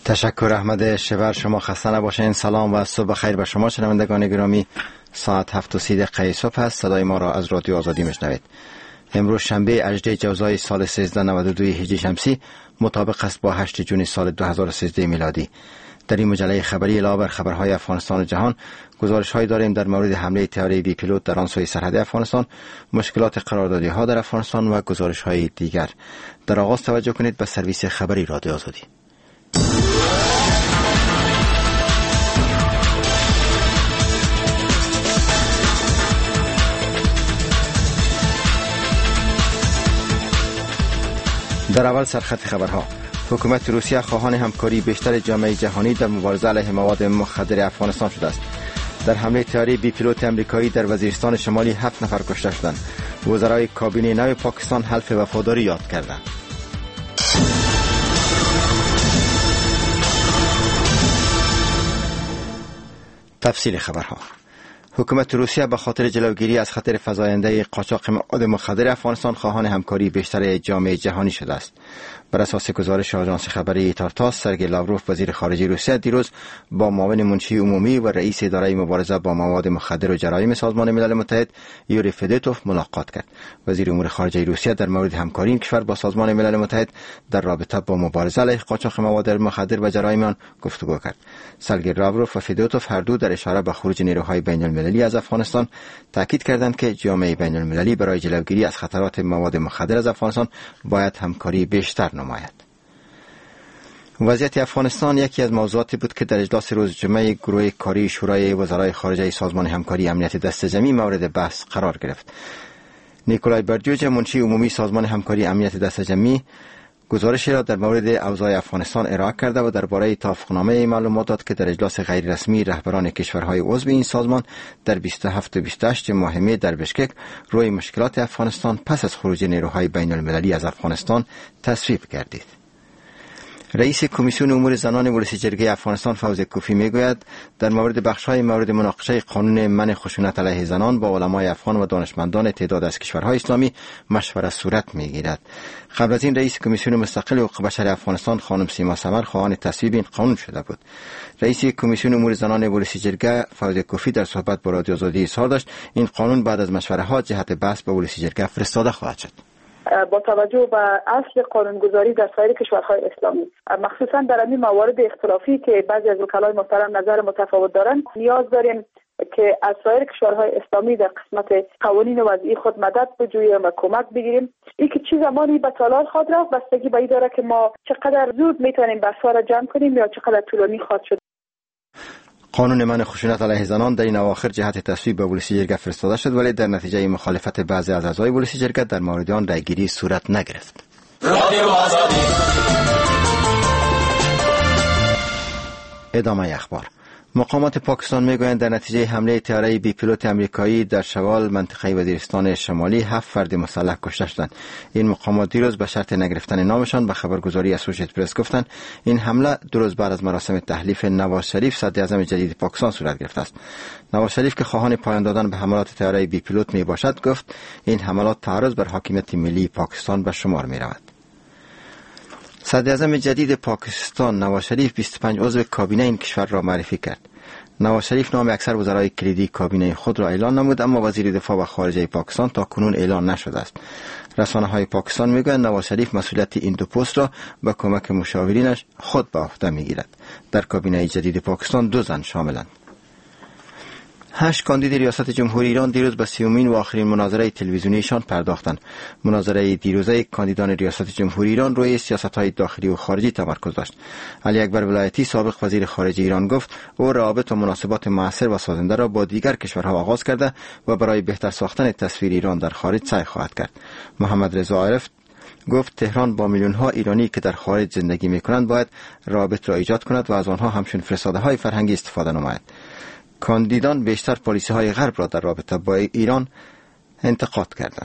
تشکر احمد شبر. شما خسته نباشین. سلام و صبح خیر به شما شنوندگان گرامی. ساعت 7:30 صبح است. صدای ما را از رادیو آزادی میشنوید. امروز شنبه 18 جوزای سال 1392 هجری شمسی مطابق است با 8 جون سال 2013 میلادی. در این مجله خبری علاوه بر خبرهای افغانستان و جهان، گزارش‌هایی داریم در مورد حمله طیاره بی پیلوت در آن سوی سرحد افغانستان، مشکلات قراردادی‌ها در افغانستان و گزارش‌های دیگر. در آغاز توجه کنید به سرویس خبری رادیو آزادی. در اول سرخط خبرها: حکومت روسیه خواهان همکاری بیشتر جامعه جهانی در مبارزه علیه مواد مخدر افغانستان شده است. در حمله طیاره بی پیلوت امریکایی در وزیرستان شمالی 7 نفر کشته شدند. وزرای کابینه نو پاکستان حلف وفاداری یاد کردند. تفصیل خبرها: حکومت روسیه به خاطر جلوگیری از خطر فزاینده قاچاق مواد مخدر افغانستان خواهان همکاری بیشتر جامعه جهانی شده است. بر اساس گزارش آژانس خبری تارتاس، سرگئی لاوروف وزیر خارجه روسیه دیروز با معاون منشی عمومی و رئیس اداره مبارزه با مواد مخدر و جرایم سازمان ملل متحد یوری فدوتوف ملاقات کرد. وزیر امور خارجه روسیه در مورد همکاری این کشور با سازمان ملل متحد در رابطه با مبارزه علیه قاچاق مواد مخدر و جرایم آن گفتگو کرد. سرگئی لاوروف و فدوتوف هر دو در اشاره به خروج نیروهای بین المللی از افغانستان تاکید کردند که جامعه بین المللی برای جلوگیری از خطرات مواد مخدر از افغانستان باید همکاری بیشتر نماید. وضعیت افغانستان یکی از موضوعاتی بود که در اجلاس روز جمعه گروه کاری شورای وزرای خارجه سازمان همکاری امنیت دست جمعی مورد بحث قرار گرفت. نیکولای برجوج، منشی عمومی سازمان همکاری امنیت دست جمعی، گزارشی را در مورد اوضاع افغانستان ارائه کرده و درباره توافقنامه معلومات داد که در اجلاس غیر رسمی رهبران کشورهای عضو این سازمان در 27 و 28 ماه می در بشکک روی مشکلات افغانستان پس از خروج نیروهای بین المللی از افغانستان تصویب گردید. رئیس کمیسیون امور زنان ولسی جرگه افغانستان فوزی کوفی میگوید در مورد بخش‌های مورد مناقشه قانون منع خشونت علیه زنان با علمای افغان و دانشمندان تعداد از کشورهای اسلامی مشورت صورت میگیرد. قبل از این رئیس کمیسیون مستقل حقوق بشر افغانستان خانم سیما سمر خواهان تصویب این قانون شده بود. رئیس کمیسیون امور زنان ولسی جرگه فوزی کوفی در صحبت با رادیو آزادی اظهار داشت این قانون بعد از مشوره‌ها جهت بحث به ولسی جرگه فرستاده خواهد شد. با توجه به اصل قانونگذاری در سایر کشورهای اسلامی، مخصوصا در این موارد اختلافی که بعضی از وکلای محترم نظر متفاوت دارند، نیاز داریم که از سایر کشورهای اسلامی در قسمت قوانین وضعی خود مدد بجوییم و کمک بگیریم. این که چه زمانی به تالار خواهد رفت بستگی به این داره که ما چقدر زود میتونیم بحث‌ها را جمع کنیم یا چقدر طولانی خواهد شد. قانون منع خشونت علیه زنان در این اواخر جهت تصویب به ولسی جرگه فرستاده شد، ولی در نتیجه مخالفت بعضی از اعضای ولسی جرگه در مورد آن رأیگیری صورت نگرفت. ادامه اخبار: مقامات پاکستان میگویند در نتیجه حمله طیاره بی پیلوت امریکایی در شوال منطقه وزیرستان شمالی 7 فرد مسلح کشته شدند. این مقامات دیروز به شرط نگرفتن نامشان به خبرگزاری اسوسییتد پرس گفتند این حمله 2 روز بعد از مراسم تحلیف نواز شریف صدر اعظم جدید پاکستان صورت گرفته است. نواز شریف که خواهان پایان دادن به حملات طیاره بی پیلوت می باشد گفت این حملات تعرض بر حاکمیت ملی پاکستان به شمار می رود. صدر اعظم جدید پاکستان نواز شریف 25 عضو کابینه این کشور را معرفی کرد. نواز شریف نام اکثر وزرای کلیدی کابینه خود را اعلان نمود، اما وزیر دفاع و خارجه پاکستان تا کنون اعلان نشده است. رسانه‌های پاکستان میگویند نواز شریف مسئولیت این 2 پست را با کمک مشاورینش خود به عهده میگیرد. در کابینه جدید پاکستان 2 زن شاملند. 8 کاندید ریاست جمهوری ایران دیروز به 30مین و آخرین مناظره تلویزیونیشان پرداختند. مناظره دیروزه کاندیدان ریاست جمهوری ایران روی سیاست‌های داخلی و خارجی تمرکز داشت. علی اکبر ولایتی سابق وزیر خارجه ایران گفت او روابط و مناسبات مؤثر و سازنده را با دیگر کشورها آغاز کرده و برای بهتر ساختن تصویر ایران در خارج سعی خواهد کرد. محمد رضا عارف گفت تهران با میلیون‌ها ایرانی که در خارج زندگی می‌کنند باید روابط را ایجاد کند و از آنها همچون فرستاده‌های فرهنگی استفاده نماید. کاندیدان بیشتر پالیسی‌های غرب را در رابطه با ایران انتقاد کردند.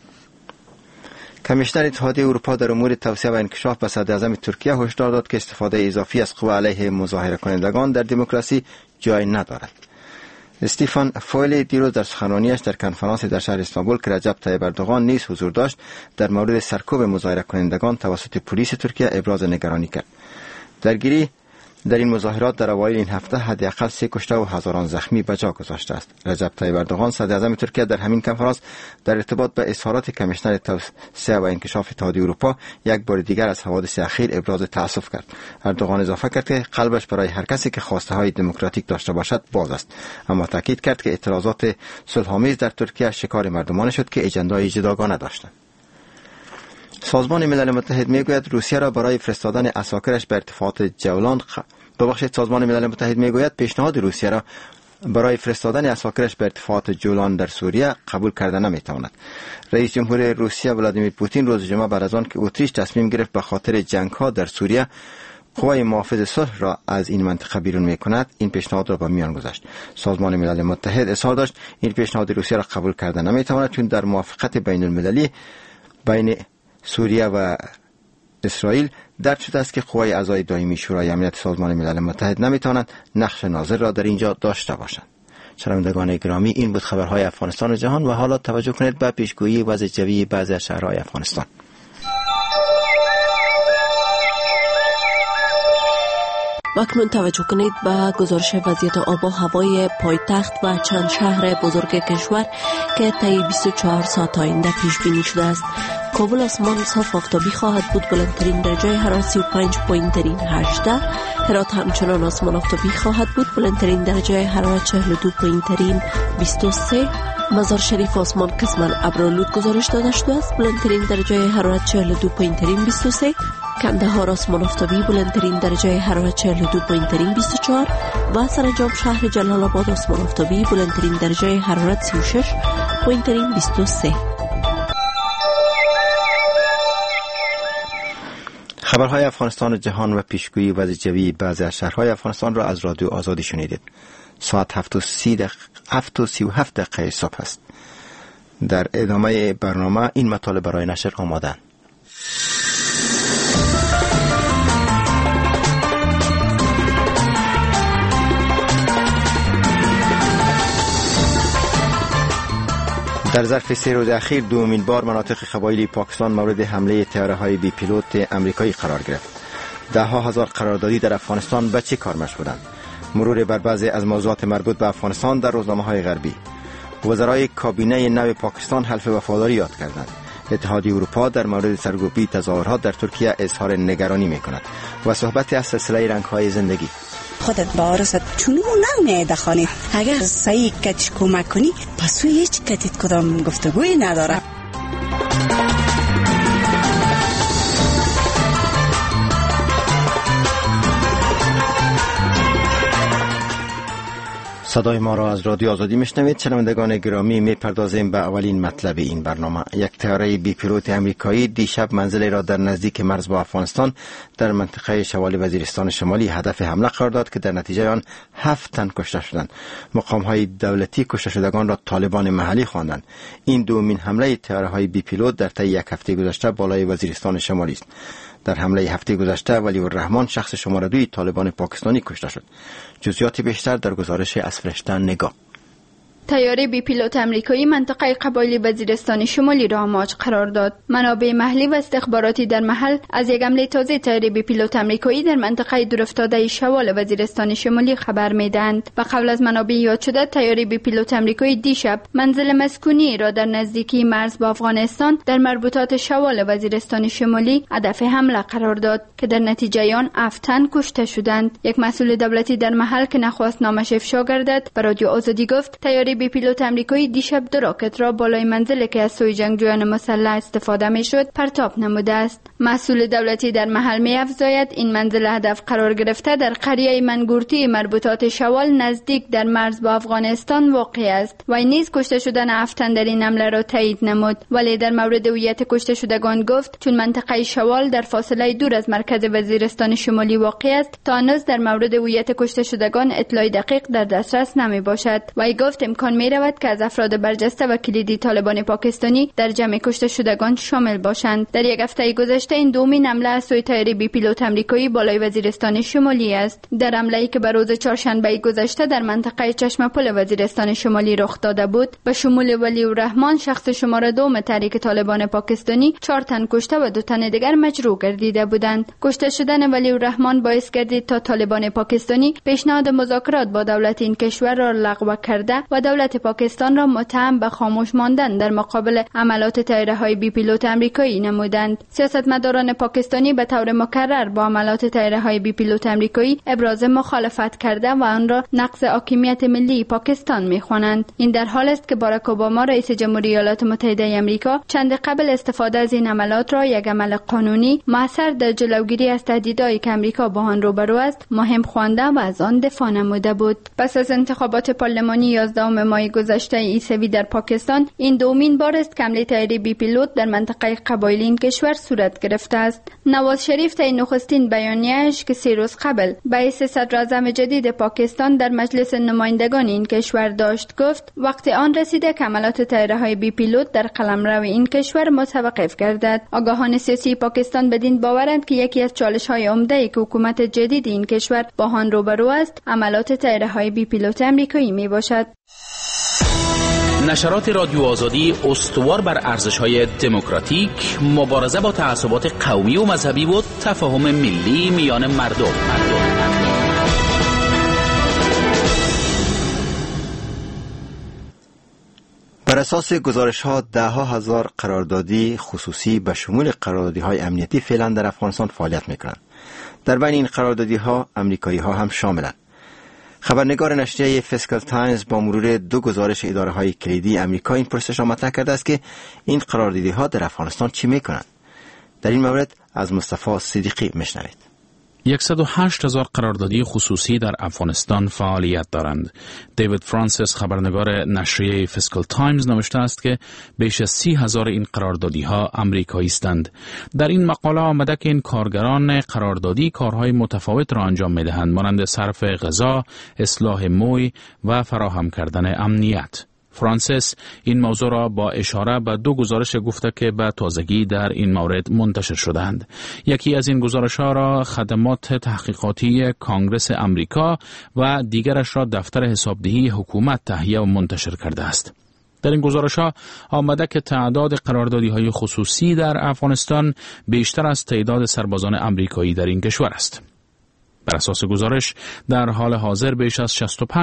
کمیشنر اتحادیه اروپا در امور توسعه و انکشاف به صدر اعظم ترکیه هشدار داد که استفاده اضافی از قوا علیه مظاهره کنندگان در دموکراسی جای ندارد. استیفان فویل دیروز در سخنرانیش در کنفرانس در شهر استانبول که رجب طیب اردوغان نیز حضور داشت در مورد سرکوب مظاهره کنندگان توسط پلیس ترکیه ابراز نگرانی کرد. درگیری در این مظاهرات در اوایل این هفته حداقل 3 کشته و هزاران زخمی به جا گذاشته است. رجب طیب اردوغان صدر اعظم ترکیه در همین کنفرانس در ارتباط به اظهارات کمیشنر توسعه و انکشاف اتحادیه اروپا یک بار دیگر از حوادث اخیر ابراز تأسف کرد. اردوغان اضافه کرد که قلبش برای هر کسی که خواسته های دموکراتیک داشته باشد باز است، اما تاکید کرد که اعتراضات صلح‌آمیز در ترکیه شکار مردمان شد که اجندای جداگانه داشتند. سازمان ملل متحد میگوید روسیه را برای فرستادن عساکرش به ارتفاعات جولان سازمان ملل متحد میگوید پیشنهاد روسیه را برای فرستادن عساکرش به ارتفاعات جولان در سوریه قبول کرده نمیتواند. رئیس جمهور روسیه ولادیمیر پوتین روز جمعه بعد از آن که اتریش تصمیم گرفت به خاطر جنگ‌ها در سوریه قوای محافظ صلح را از این منطقه بیرون می‌کند، این پیشنهاد را به میان گذاشت. سازمان ملل متحد اظهار داشت این پیشنهاد روسیه را قبول کرده نمیتواند چون در موافقت بین المللی بین سوریه و اسرائیل درج شده است که قوای اعضای دائمی شورای امنیت سازمان ملل متحد نمیتوانند نقش ناظر را در اینجا داشته باشند. شنوندگان گرامی، این بود خبرهای افغانستان و جهان و حالا توجه کنید به پیشگویی وضع جوی بعضی از شهرهای افغانستان. اکنون توجه کنید به گزارش وضعیت آب و هوای پایتخت و چند شهر بزرگ کشور که طی 24 ساعت آینده پیش بینی شده است. کابل آسمان صاف آفتابی خواهد بود، بلندترین درجه حرارت 35 پایینترین 18. هرات همچنان آسمان آفتابی خواهد بود، بلندترین درجه حرارت 42 پایینترین 23. مزار شریف آسمان قسما ابرآلود گزارش داده شده است، بلندترین درجه حرارت 42 پایینترین 23. کندهار آسمان آفتابی، بلندترین درجه حرارت 42 پایینترین 24 و سرانجام شهر جلال آباد آسمان آفتابی، بلندترین درجه حرارت 36 پایینترین 23. خبرهای افغانستان و جهان و پیشگویی وضع جوی بعضی از شهرهای افغانستان را از رادیو آزادی شنیدید. ساعت 7:37 دقیقه صبح است. در ادامه برنامه این مطالب برای نشر آماده‌اند. در ظرف 3 روز اخیر دومین بار مناطق قبایلی پاکستان مورد حمله طیاره‌های بی پیلوت آمریکایی قرار گرفت. ده‌ها هزار قراردادی در افغانستان به چه کار مشغولند؟ مرور بر بعضی از موضوعات مربوط به افغانستان در روزنامه‌های غربی. وزرای کابینه نو پاکستان حلف وفاداری یاد کردند. اتحادیه اروپا در مورد سرکوبی تظاهرات در ترکیه اظهار نگرانی می‌کند و صحبت از سلسله رنگ‌های زندگی. خودت باورست چونو نمیده خانه اگر صحیح کتش کمک کنی پس هیچ کتیت کدام گفتگوی نداره. صدای ما را از رادیو آزادی میشنوید. شنوندگان گرامی، میپردازیم به اولین مطلب این برنامه. یک طیاره بی پیلوت آمریکایی دیشب منزلی را در نزدیک مرز با افغانستان در منطقه شمال وزیرستان شمالی هدف حمله قرار داد که در نتیجه آن 7 تن کشته شدند. مقام‌های دولتی کشته شدگان را طالبان محلی خواندند. این دومین حمله طیاره‌های بی پیلوت در طی یک هفته گذشته بالای وزیرستان شمالی است. در حمله هفته گذشته ولی الرحمن شخص شماره 2 طالبان پاکستانی کشته شد. جزئیات بیشتر در گزارش از فرشته نگاه. طیاره بی پیلوت آمریکایی منطقه قبایلی وزیرستان شمالی را آماج قرار داد. منابع محلی و استخباراتی در محل از یک حمله تازه طیاره بی پیلوت آمریکایی در منطقه دورافتاده شوال وزیرستان شمالی خبر میدهند. به قول از منابع یاد شده، طیاره بی پیلوت آمریکایی دیشب منزل مسکونی را در نزدیکی مرز با افغانستان در مربوطات شوال وزیرستان شمالی هدف حمله قرار داد که در نتیجه آن 7 تن کشته شدند. یک مسئول دولتی در محل که نخواست نامش افشا گردد به رادیو آزادی گفت طیاره بی پیلوت آمریکایی دیشب 2 راکت را بالای منزلی که از سوی جنگجویان مسلح استفاده میشد پرتاب نموده است. مسئول دولتی در محل می‌افزاید این منزل هدف قرار گرفته در قریه منگورتی مربوطات شوال نزدیک در مرز با افغانستان واقع است. و نیز کشته شدن 7 تن در این حمله را تایید نمود، ولی در مورد هویت کشته شدگان گفت چون منطقه شوال در فاصله دور از مرکز وزیرستان شمالی واقع است تا هنوز در مورد هویت کشته شدگان اطلاع دقیق در دسترس نمی باشد. و گفت امکان می رود که از افراد برجسته و کلیدی طالبان پاکستانی در جمع کشته شدگان شامل باشند. در یک هفته گذشته این دومین حمله از سوی تایر بی پیلوت آمریکایی بالای وزیرستان شمالی است. در حمله‌ای که به روز چهارشنبه گذشته در منطقه چشم پل وزیرستان شمالی رخ داده بود، به شمول ولی الرحمن شخص شماره 2 تحریک طالبان پاکستانی 4 تن کشته و 2 تن دیگر مجروح گردیده بودند. کشته شدن ولی الرحمن باعث گردید تا طالبان پاکستانی پیشنهاد مذاکرات با دولت این کشور را لغو کرده و دولت پاکستان را متهم به خاموش ماندن در مقابل عملات طیاره‌های بی پیلوت آمریکایی نمودند. سیاستمداران پاکستانی به طور مکرر با عملات طیاره‌های بی پیلوت آمریکایی ابراز مخالفت کرده و آن را نقض حاکمیت ملی پاکستان می‌خوانند. این در حال است که باراک اوباما رئیس جمهوری ایالات متحده آمریکا چند قبل استفاده از این عملات را یک عمل قانونی مؤثر در جلوگیری از تهدیدهایی که آمریکا با آن روبرو است مهم خوانده و از آن دفاع نموده بود. پس از انتخابات پارلمانی 11 ماه گذشته عیسوی در پاکستان، این دومین بار است که حمله طیاره بی پیلوت در منطقه قبایلی این کشور صورت گرفته است. نواز شریف طی نخستین بیانیه‌اش که 3 روز قبل به حیث صدر اعظم جدید پاکستان در مجلس نمایندگان این کشور داشت گفت وقت آن رسیده که عملات طیاره‌های بی پیلوت در قلمرو این کشور متوقف گردد. آگاهان سیاسی پاکستان بدین باورند که یکی از چالش‌های عمده‌ای که حکومت جدید این کشور با آن روبرو است عملات طیاره‌های بی پیلوت آمریکایی میباشد. نشرات رادیو آزادی استوار بر ارزش‌های دموکراتیک، مبارزه با تعصبات قومی و مذهبی و تفاهم ملی میان مردم. بر اساس گزارش‌ها ده‌ها هزار قراردادی خصوصی به شمول قراردادی‌های امنیتی فعلا در افغانستان فعالیت می‌کنند. در بین این قراردادی‌ها آمریکایی‌ها هم شاملند. خبرنگار نشریه فیسکال تایمز با مرور 2 گزارش اداره‌های کلیدی آمریکا این پرسش را مطرح کرده است که این قراردادی‌ها در افغانستان چی می‌کنند. در این مورد از مصطفی صدیقی میشنوید. 108,000 قراردادی خصوصی در افغانستان فعالیت دارند. دیوید فرانسیس خبرنگار نشریه فیسکال تایمز نوشته است که بیش از 30,000 این قراردادی ها امریکایی هستند. در این مقاله آمده که این کارگران قراردادی کارهای متفاوت را انجام می‌دهند مانند صرف غذا، اصلاح موی و فراهم کردن امنیت. فرانسیس این موضوع را با اشاره به 2 گزارش گفته که به تازگی در این مورد منتشر شدند. یکی از این گزارش‌ها را خدمات تحقیقاتی کانگرس امریکا و دیگرش را دفتر حسابدهی حکومت تهیه و منتشر کرده است. در این گزارش‌ها آمده که تعداد قراردادی‌های خصوصی در افغانستان بیشتر از تعداد سربازان امریکایی در این کشور است. بر اساس گزارش در حال حاضر بیش از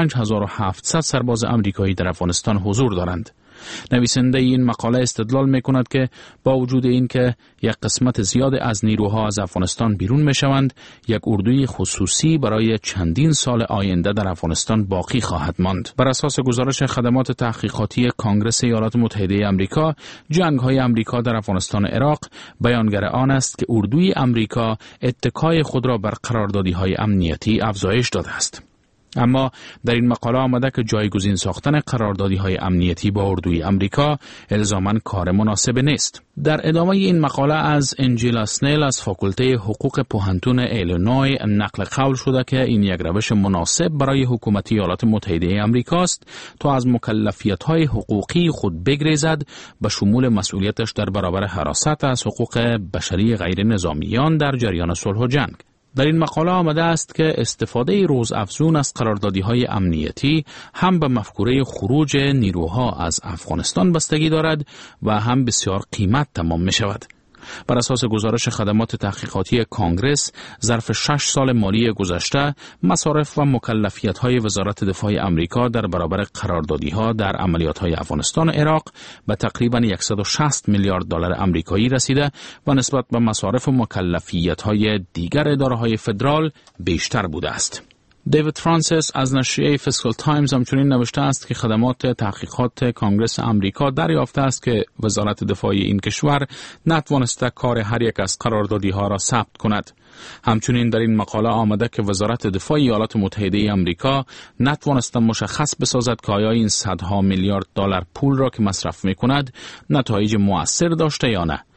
65,700 سرباز آمریکایی در افغانستان حضور دارند. نویسنده این مقاله استدلال می‌کند که با وجود این که یک قسمت زیاد از نیروها از افغانستان بیرون می‌شوند، یک اردوی خصوصی برای چندین سال آینده در افغانستان باقی خواهد ماند. بر اساس گزارش خدمات تحقیقاتی کانگرس ایالات متحده آمریکا، جنگ‌های آمریکا در افغانستان و عراق بیانگر آن است که اردوی آمریکا اتکای خود را بر قراردادی‌های امنیتی افزایش داده است. اما در این مقاله آمده که جایگزین ساختن قراردادی‌های امنیتی با اردوی آمریکا الزاماً کار مناسب نیست. در ادامه این مقاله از انجیلا سنیل از فاکولته حقوق پوهنتون ایلینوی نقل قول شده که این یک روش مناسب برای حکومت ایالات متحده آمریکا است تا از مکلفیت‌های حقوقی خود بگریزد به شمول مسئولیتش در برابر حراست از حقوق بشری غیر نظامیان در جریان صلح و جنگ. در این مقاله آمده است که استفاده روزافزون از قراردادی‌های امنیتی هم به مفکوره خروج نیروها از افغانستان بستگی دارد و هم بسیار قیمت تمام می شود. بر اساس گزارش خدمات تحقیقاتی کانگرس، ظرف 6 سال مالی گذشته، مصارف و مکلفیت‌های وزارت دفاع آمریکا در برابر قراردادی‌ها در عملیات‌های افغانستان و عراق به تقریباً 160 میلیارد دلار آمریکایی رسیده و نسبت به مصارف و مکلفیت‌های دیگر اداره‌های فدرال بیشتر بوده است. دیوید فرانسیس از نشریه فیسکال تایمز همچنین نوشته است که خدمات تحقیقات کانگرس امریکا دریافته است که وزارت دفاع این کشور نتوانسته کار هر یک از قراردادی‌ها را ثبت کند. همچنین در این مقاله آمده که وزارت دفاع ایالات متحده آمریکا نتوانسته مشخص بسازد که آیا این صدها میلیارد دلار پول را که مصرف می‌کند نتایج مؤثر داشته یا نه.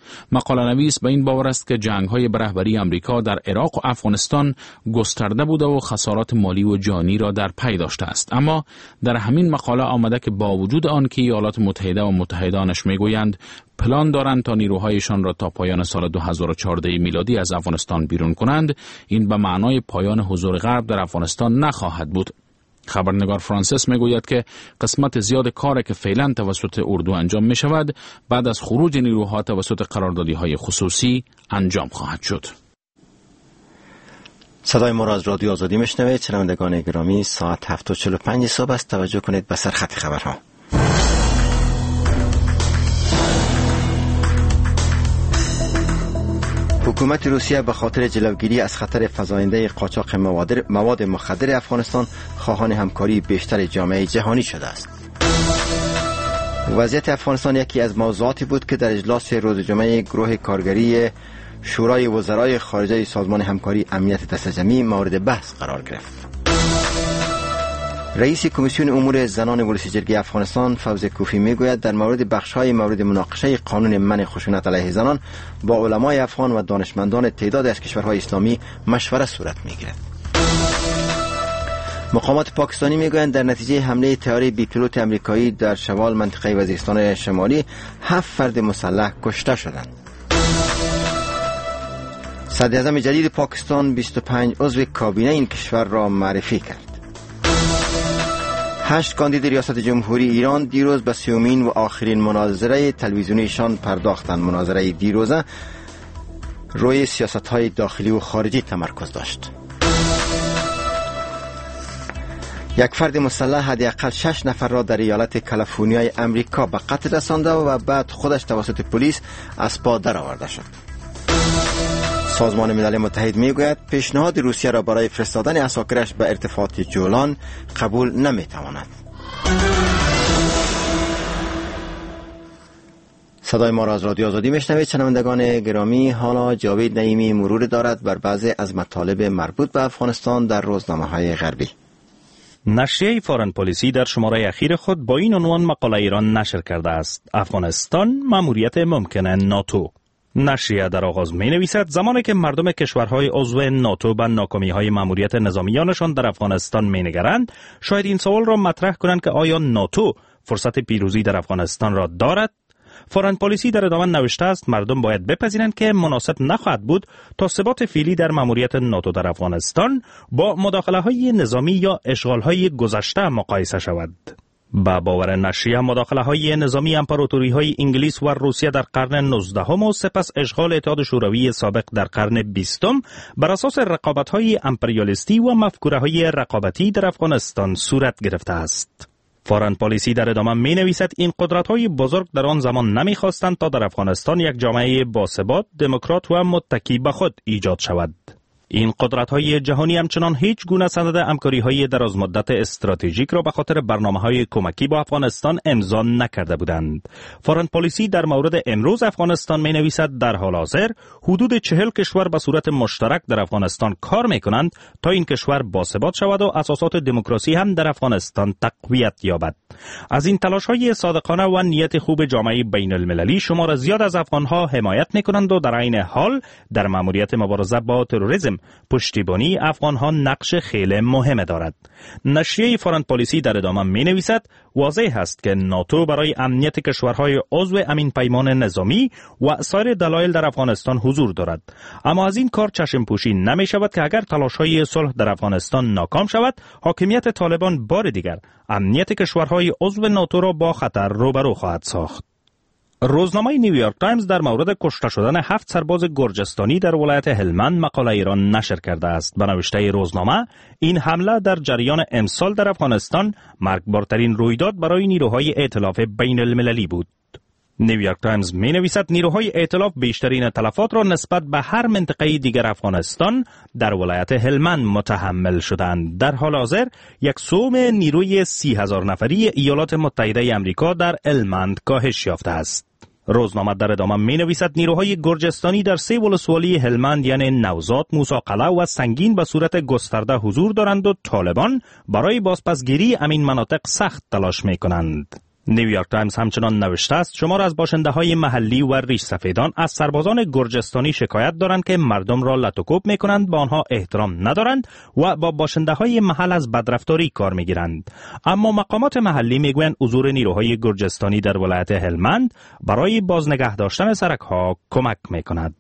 مقاله نویس به این باور است که جنگ‌های به رهبری آمریکا در عراق و افغانستان گسترده بوده و خسارات مالی و جانی را در پی داشته است. اما در همین مقاله آمده که با وجود آن که ایالات متحده و متحدانش میگویند پلان دارند تا نیروهایشان را تا پایان سال 2014 میلادی از افغانستان بیرون کنند، این به معنای پایان حضور غرب در افغانستان نخواهد بود. خبرنگار فرانسیس میگوید که قسمت زیاد کاری که فعلا توسط اردو انجام می شود بعد از خروج نیروها توسط قراردادی‌های خصوصی انجام خواهد شد. صدای ما را از رادیو آزادی میشنوید. شنوندگان گرامی، ساعت 7:45 صبح است. توجه کنید به سرخط خبرها. حکومت روسیه به خاطر جلوگیری از خطر فزاینده قاچاق مواد مخدر افغانستان خواهان همکاری بیشتر جامعه جهانی شده است. وضعیت افغانستان یکی از موضوعاتی بود که در اجلاس روز جمعه گروه کارگری شورای وزرای خارجه سازمان همکاری امنیت دستجمعی مورد بحث قرار گرفت. رئیس کمیسیون امور زنان ولسی جرگه افغانستان فوزه کوفی میگوید در مورد بخش‌های مورد مناقشه قانون منع خشونت علیه زنان با علمای افغان و دانشمندان تعداد از کشورهای اسلامی مشوره صورت میگیرد. مقامات پاکستانی میگویند در نتیجه حمله طیاره بی پیلوت امریکایی در شمال منطقه وزیرستان شمالی 7 فرد مسلح کشته شدند. صدر اعظم جدید پاکستان 25 عضو کابینه این کشور را معرفی کرد. 8 کاندید ریاست جمهوری ایران دیروز به 30مین و آخرین مناظره تلویزیونیشان پرداختند. مناظره دیروزه روی سیاست‌های داخلی و خارجی تمرکز داشت. یک فرد مسلح حداقل 6 نفر را در ایالت کالیفرنیای امریکا به قتل رسانده و بعد خودش توسط پلیس از پا درآورده شد. سازمان ملل متحد میگوید پیشنهاد روسیه را برای فرستادن عساکرش به ارتفاعات جولان قبول نمیتواند. صدای ما را از رادیو آزادی میشنوید. شنوندگان گرامی، حالا جاوید نعیمی مرور دارد بر بعضی از مطالب مربوط به افغانستان در روزنامه‌های غربی. نشریه فارن پالیسی در شماره اخیر خود با این عنوان مقاله ایران نشر کرده است: افغانستان مأموریت ممکن ناتو. نشریه در آغاز می نویسد زمانی که مردم کشورهای عضو ناتو به ناکامی‌های مأموریت نظامیانشان در افغانستان می نگرند، شاید این سوال را مطرح کنند که آیا ناتو فرصت پیروزی در افغانستان را دارد؟ فارن پالیسی در ادامه نوشته است مردم باید بپذیرند که مناسب نخواهد بود تا ثبات فعلی در مأموریت ناتو در افغانستان با مداخله‌های نظامی یا اشغال‌های گذشته مقایسه شود. با باور نشریه مداخله‌های نظامی امپراتوری‌های انگلیس و روسیه در قرن 19 و سپس اشغال اتحاد شوروی سابق در قرن 20 بر اساس رقابت‌های امپریالیستی و مفکوره‌های رقابتی در افغانستان صورت گرفته است. فارن پالیسی در ادامه می نویسد این قدرت‌های بزرگ در آن زمان نمی‌خواستند تا در افغانستان یک جامعه باثبات، دموکرات و متکی به خود ایجاد شود. این قدرت‌های جهانی همچنان هیچ گونه سند همکاری‌های درازمدت استراتژیک را به خاطر برنامه‌های کمکی با افغانستان امضا نکرده بودند. فارن پالیسی در مورد امروز افغانستان می‌نویسد در حال حاضر حدود 40 کشور به صورت مشترک در افغانستان کار می‌کنند تا این کشور باثبات شود و اساسات دموکراسی هم در افغانستان تقویت یابد. از این تلاش‌های صادقانه و نیت خوب جامعه بین‌المللی شمار زیاد از افغان‌ها حمایت می‌کنند و در عین حال در مأموریت مبارزه با تروریسم پشتیبانی افغان‌ها نقش خیلی مهم دارد. نشریه فارن پالیسی در ادامه می‌نویسد واضح است که ناتو برای امنیت کشورهای عضو امین پیمان نظامی و سایر دلایل در افغانستان حضور دارد، اما از این کار چشم پوشی نمی شود که اگر تلاش‌های صلح در افغانستان ناکام شود، حاکمیت طالبان بار دیگر امنیت کشورهای عضو ناتو را با خطر روبرو خواهد ساخت. روزنامه نیویورک تایمز در مورد کشته شدن 7 سرباز گرجستانی در ولایت هلمند مقاله ایران نشر کرده است. به نوشته روزنامه این حمله در جریان امسال در افغانستان مرگبارترین رویداد برای نیروهای ائتلاف بین المللی بود. نیویورک تایمز می نویسد نیروهای ائتلاف بیشترین تلفات را نسبت به هر منطقه دیگر افغانستان در ولایت هلمند متحمل شدند. در حال حاضر یک سوم نیروی 30,000 نفری ایالات متحده آمریکا در هلمند کاهش یافته است. روزنامه در ادامه می نویسد نیروهای گرجستانی در 3 ولسوالی هلمند یعنی نوزاد، موسی-قلعه و سنگین به صورت گسترده حضور دارند و طالبان برای بازپسگیری همین مناطق سخت تلاش می کنند. نیویورک تایمز همچنان نوشته است شمار از باشنده‌های محلی و ریش سفیدان از سربازان گرجستانی شکایت دارند که مردم را لطوکوب می‌کنند، با آنها احترام ندارند و با باشنده‌های محل از بدرفتاری کار می‌گیرند. اما مقامات محلی می‌گویند حضور نیروهای گرجستانی در ولایت هلمند برای بازنگه داشتن سرک‌ها کمک می‌کند.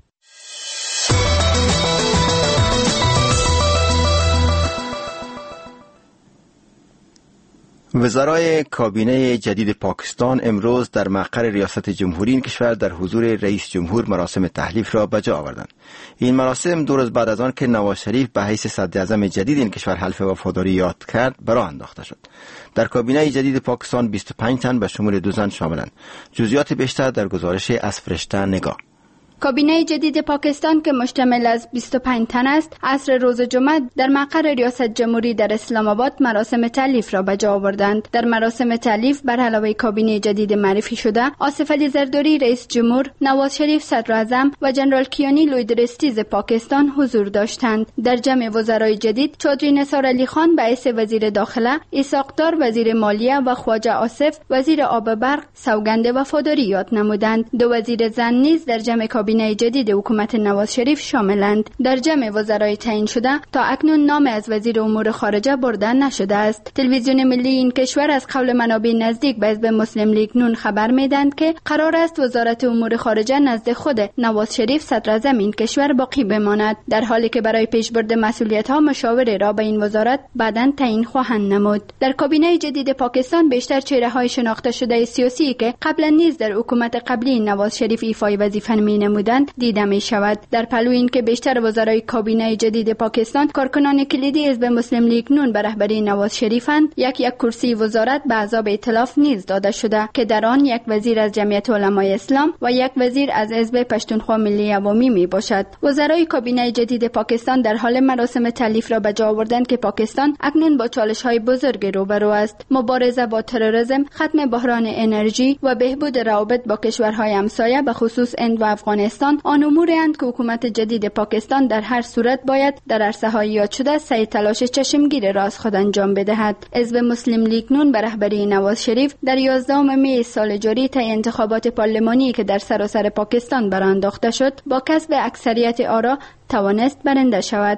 وزرای کابینه جدید پاکستان امروز در مقر ریاست جمهوری این کشور در حضور رئیس جمهور مراسم تحلیف را به جا آوردند. این مراسم 2 روز بعد از آن که نواز شریف به حیث صدراعظم جدید این کشور حلف وفاداری یاد کرد به راه انداخته شد. در کابینه جدید پاکستان 25 تن به شمول 2 زن شاملند. جزئیات بیشتر در گزارش از فرشته نگاه. کابینه جدید پاکستان که مشتمل از 25 تن است، عصر روز جمعه در مقر ریاست جمهوری در اسلام آباد مراسم تألیف را به جا آوردند. در مراسم تألیف بر علاوه کابینه جدید معرفی شده، آصف علی زرداری رئیس جمهور، نواز شریف صدراعظم و جنرال کیانی لویدرستیز پاکستان حضور داشتند. در جمع وزرای جدید، چودری نثار علی خان به حیث وزیر داخله، اسحاق دار وزیر مالیه و خواجه آصف وزیر آب برق سوگند وفاداری یاد نمودند. 2 وزیر زن نیز در جمع کابینه جدید حکومت نواز شریف شاملند. در جمع وزرای تعیین شده تا اکنون نام از وزیر امور خارجه برده نشده است. تلویزیون ملی این کشور از قول منابع نزدیک به حزب مسلم لیگ نون خبر میدند که قرار است وزارت امور خارجه نزد خود نواز شریف صدراعظم این کشور باقی بماند، در حالی که برای پیشبرد مسئولیت ها مشاور را به این وزارت بعداً تعیین خواهند نمود. در کابینه جدید پاکستان بیشتر چهره های شناخته شده سیاسی که قبلا نیز در حکومت قبلی نواز شریف ایفای وظیفه نمودند دیده می شود. در پلو این که بیشتر وزرای کابینه جدید پاکستان کارکنان کلیدی حزب مسلم لیگ نون به رهبری نواز شریفند، یک کرسی وزارت به احزاب ائتلاف نیز داده شده که در آن 1 وزیر از جمعیت علمای اسلام و 1 وزیر از حزب پشتونخوا ملی عوامی می باشد. وزرای کابینه جدید پاکستان در حال مراسم تألیف را به جا آوردند که پاکستان اکنون با چالش‌های بزرگ روبرو است. مبارزه با تروریسم، ختم بحران انرژی و بهبود روابط با کشورهای همسایه به خصوص هند و افغانستان آن امورند که حکومت جدید پاکستان در هر صورت باید در عرصه‌های یاد شده سعی تلاش چشمگیر را از خود انجام بدهد. حزب مسلم لیگ نون به رهبری نواز شریف در 11 می سال جاری طی انتخابات پارلمانی که در سراسر پاکستان برانداخته شد با کسب اکثریت آرا توانست برنده شود.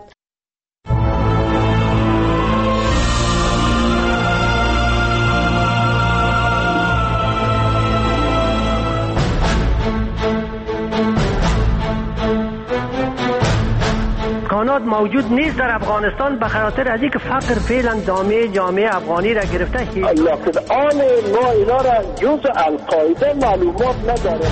امکانات موجود نیست در افغانستان به خاطر از اینکه فقر فعلا دامه جامعه افغانی را گرفته. لکن آن ما اینا را جز القاعده معلومات نداره.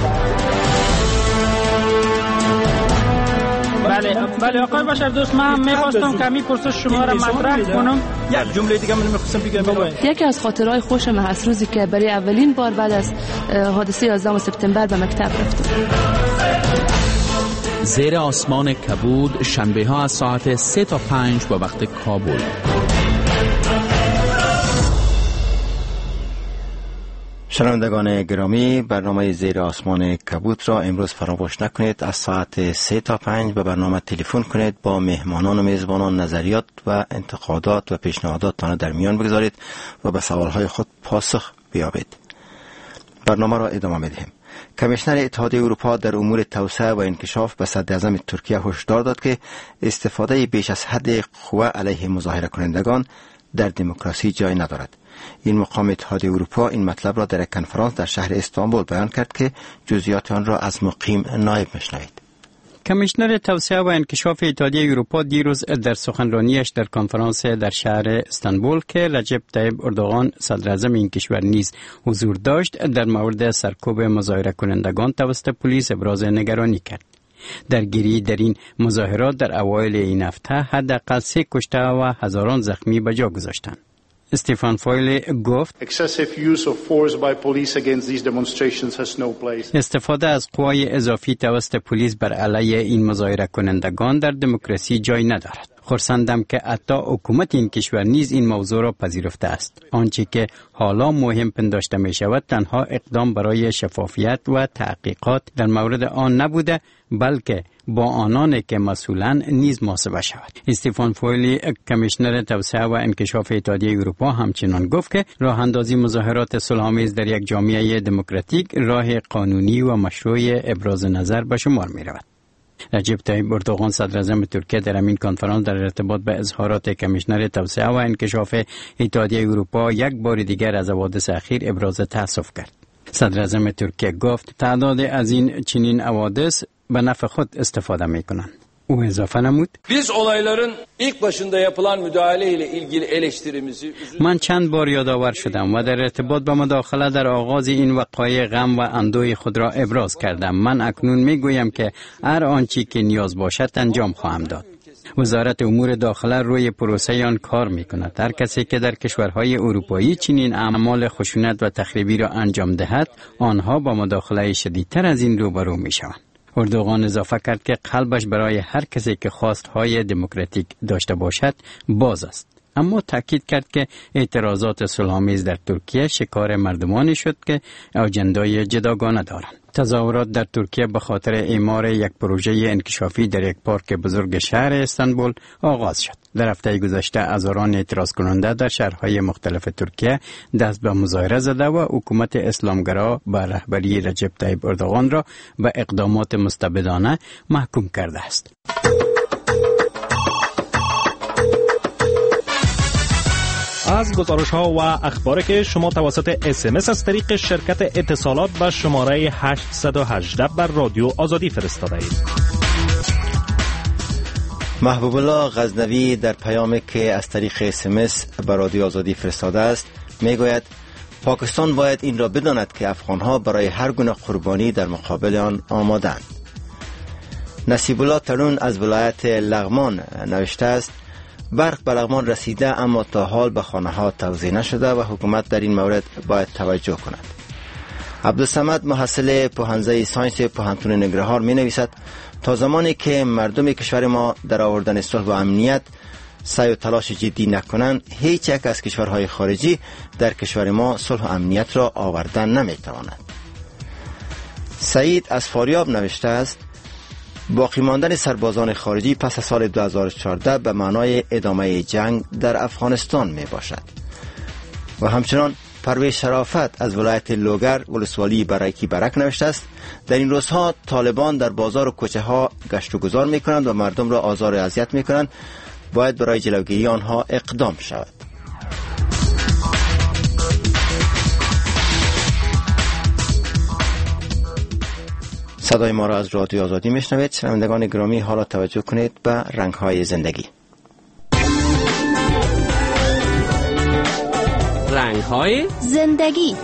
بله آقای بشر دوست، من می‌خواستم کمی پرسش شما را مطرح کنم. یک جمله دیگه من می‌خواستم بگم. یکی از خاطرهای خوش من از روزی که برای اولین بار بعد از حادثه 11 سپتامبر به مکتب رفتم. زیر آسمان کبود شنبه ها از ساعت 3 تا 5 با وقت کابل. شنوندگان گرامی، برنامه زیر آسمان کبود را امروز فراموش نکنید. از ساعت 3 تا 5 به برنامه تلفن کنید، با مهمانان و میزبانان نظریات و انتقادات و پیشنهاداتتان در میان بگذارید و به سوالهای خود پاسخ بیابید. برنامه را ادامه می‌دهیم. کمیشنر اتحادیه اروپا در امور توسعه و انکشاف به صدراعظم ترکیه هشدار داد که استفاده بیش از حد قوه علیه مظاهره کنندگان در دموکراسی جای ندارد. این مقام اتحادیه اروپا این مطلب را در یک کنفرانس در شهر استانبول بیان کرد که جزئیات آن را از مقیم نایب میشنوید. کمیشنر توسعه و انکشاف اتحادیه اروپا دیروز در سخنرانیش در کنفرانس در شهر استانبول که رجب طیب اردوغان صدراعظم این کشور نیز حضور داشت، در مورد سرکوب مظاهره کنندگان توسط پلیس ابراز نگرانی کرد. درگیری در این مظاهرات در اوایل این هفته حداقل 3 کشته و هزاران زخمی به جا گذاشتند. استفان فویل گفت استفاده از قوای اضافی توسط پلیس بر علیه این مظاهره کنندگان در دموکراسی جای ندارد. خرسندم که حتی حکومت این کشور نیز این موضوع را پذیرفته است. آنچه که حالا مهم پنداشته می شود تنها اقدام برای شفافیت و تحقیقات در مورد آن نبوده، بلکه با آنان که مسئولان نیز محاسبه شود. استیفان فویلی کمیشنر توسعه و انکشاف اتحادیه اروپا همچنان گفت که راه اندازی مظاهرات صلح‌آمیز در یک جامعه دموکراتیک راه قانونی و مشروع ابراز نظر به شمار می رود. رجب طیب اردوغان صدر اعظم ترکیه در این کنفرانس در ارتباط به اظهارات کمیشنر توسعه و انکشاف اتحادیه اروپا یک بار دیگر از حوادث اخیر ابراز تأسف کرد. صدر اعظم ترکیه گفت تعداد از این چنین حوادث به نفع خود استفاده می کنند. او اضافه نمود biz olayların ilk başında yapılan müdahale ile ilgili eleştirimizi من چند بار یادآور شدم و در ارتباط با مداخله در آغاز این وقایع غم و اندوه خود را ابراز کردم. من اکنون می گویم که هر آنچه که نیاز باشد انجام خواهم داد. وزارت امور داخله روی پروسه آن کار می کند. هر کسی که در کشورهای اروپایی چنین اعمال خشونت و تخریبی را انجام دهد آنها با مداخله شدیدتر از این روبرو می شوند. اردوغان اضافه کرد که قلبش برای هر کسی که خواستهای دموکراتیک داشته باشد باز است. اما تاکید کرد که اعتراضات صلح‌آمیز در ترکیه شکار مردمانی شد که اجندای جداگانه دارند. تظاهرات در ترکیه به خاطر اعمار یک پروژه انکشافی در یک پارک بزرگ شهر استانبول آغاز شد. در هفته گذشته هزاران اعتراض کننده در شهرهای مختلف ترکیه دست به مظاهره زده و حکومت اسلامگرا به رهبری رجب طیب اردوغان را به اقدامات مستبدانه محکوم کرده است. از گزارش‌ها و اخباری که شما توسط SMS از طریق شرکت اتصالات به شماره 818 بر رادیو آزادی فرستاده اید. محبوب الله غزنوی در پیامی که از طریق SMS به رادیو آزادی فرستاده است میگوید پاکستان باید این را بداند که افغان‌ها برای هر گونه قربانی در مقابل آن آمادند. نصیب الله ترون از ولایت لغمان نوشته است برق به لغمان رسیده اما تا حال به خانه ها توزیع نشده و حکومت در این مورد باید توجه کند. عبدالصمد محصل پوهنځی ساینس پوهنتون ننګرهار می نویسد تا زمانی که مردم کشور ما در آوردن صلح و امنیت سعی و تلاش جدی نکنند هیچ یک از کشورهای خارجی در کشور ما صلح و امنیت را آوردن نمی تواند. سعید از فاریاب نوشته است باقی ماندن سربازان خارجی پس از سال 2014 به معنای ادامه جنگ در افغانستان می باشد. و همچنان پرویز شرافت از ولایت لوگر ولسوالی برکی برک نوشته است در این روزها طالبان در بازار و کوچه ها گشت و گذار می کنند و مردم را آزار و اذیت می کنند. باید برای جلوگیری آنها اقدام شود. صدای ما را از رادیو آزادی میشنوید. شنوندگان گرامی حالا توجه کنید به رنگ‌های زندگی. رنگ‌های زندگی.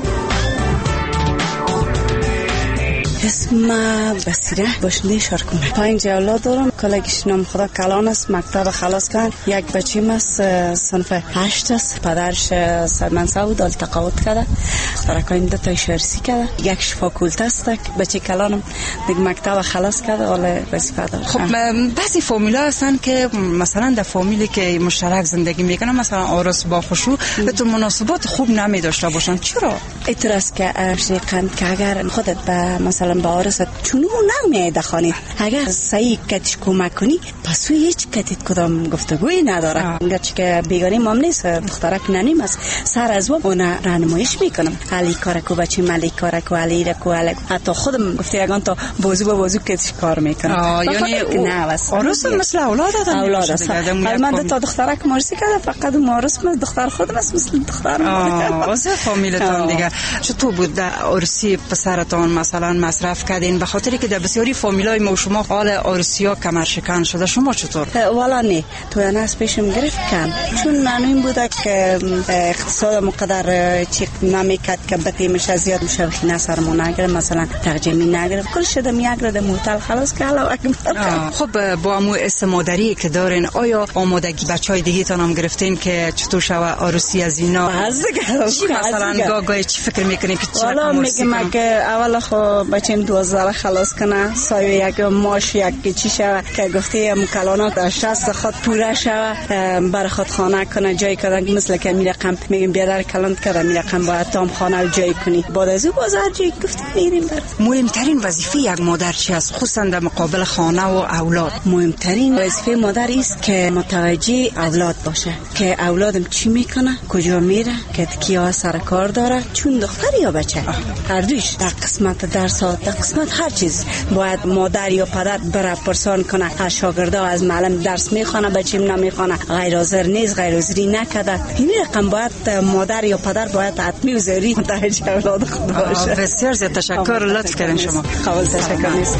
اسم بصیره باشنده شارکونه 5 اولاد دارم. کلگیش نام خدا کلان است. مکتب خلاص کرد. یک بچیم است صنف 8 است. پدرش سرمنصب بود تقاعد کرده. دخترکایم 2 تا شرسی کرده. یکش فاکولته است. بچه کلانم دیگه مکتب خلاص کرده حالا وظیفه داره. خب بعضی فامیلا هستن که مثلا در فامیلی که مشترک زندگی میکنن مثلا عروس با خشوع به مناسبات خوب نمی داشته باشن. چرا؟ اعتراض که ارشقند که اگر خودت به مثلا با عروست چونو نمیاد خانه اگر صحیح کتش کمک کنی پس هیچ کتیت کدام گفتگویی نداره. گرچه که بیگانی مام نیست دخترک ننیم است سر از و اون راهنماییش میکنم علی کارکو بچه ملی کارکو علی رکو حتی خودم گفته یگان تا بازو به بازو کتش کار میکنم. یعنی عروس مثل اولاد است. من تا دخترک مارسی کرده فقط عروس مثل دختر خودم است مثل دختر واسه فامیلتون دیگه. چطور بود در عروسی پسرتون مثلا مصرف کردین به خاطری که در بسیاری فامیلای ما شما حال عروسی‌ها کمر شکن شده شما چطور؟ والا نه تو ناس پیشم گرفت کم چون معلوم بود که اقتصاد مقدر چیک نمیکرد که بتیمش زیاد میشه خینه سرمون نگیره مثلا ترجمه نگیره کل شده میگرده موتل خلاص که حالا خب با مو اسم مادری که دارین آیا آمادگی بچهای دیگه تان هم گرفتین که چطور شوه عروسی از اینا؟ چی مثلا گاگای چی فکر میکنین که چی والا میگم که اول خو بچه بچیم 12 خلاص کنه سایه یک ماش یک چی شوه که گفته مکلانات 60 خود پوره شوه بر خود خانه کنه جای کردن مثل که می رقم میگیم بیادر کلان کرده می رقم باید تام خانه جای کنی بعد از او بازار جای گفته میریم بر. مهمترین وظیفه یک مادر چی است خصوصا در مقابل خانه و اولاد؟ مهمترین وظیفه مادر است که متوجه اولاد باشه که اولادم چی میکنه کجا میره که کیا سر کار داره چون دختر یا بچه هر دویش در قسمت درسات در قسمت هر چیز باید مادر یا پدر بره پرسان کنه از شاگردا از معلم درس میخونه بچیم نمیخونه غیر حاضر نیست غیر حاضری نکده این رقم باید مادر یا پدر باید حتمی و ضروری متوجه اولاد خود باشه. بسیار زیاد تشکر لطف کردین شما. قابل تشکر نیست.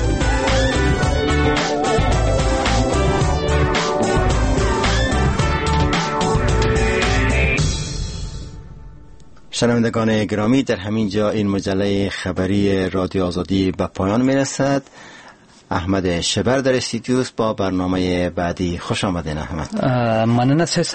شنوندگان گرامی در همین جا این مجله خبری رادیو آزادی به پایان میرسد. احمد شبر در استودیوست با برنامه بعدی. خوش آمدین احمد. ممنون.